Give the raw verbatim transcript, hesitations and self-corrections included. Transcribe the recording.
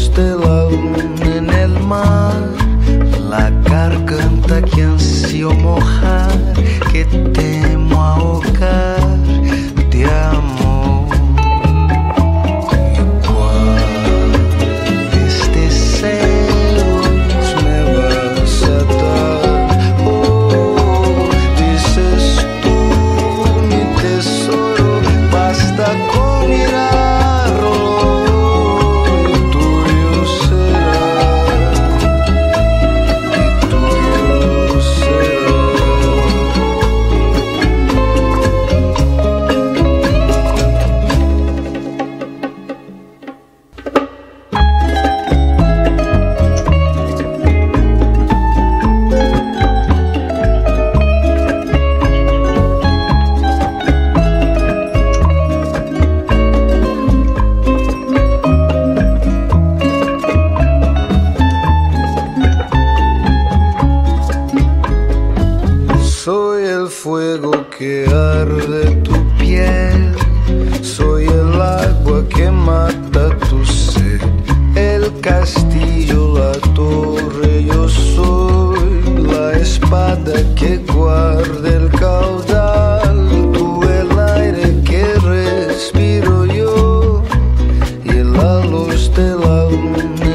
luz de la luna en el mar, la garganta que ansío mojar, que temo ahogar de amor. Y cuando estos celos me vas a dar, oh, dices tú, mi tesoro, basta con mirarlo y tuyo será, y tuyo será. Soy el fuego que arde tu piel, soy el agua que mata tu sed, el castillo, la torre, yo soy la espada que guarda el caudal, tú el aire que respiro yo y la luz de la luna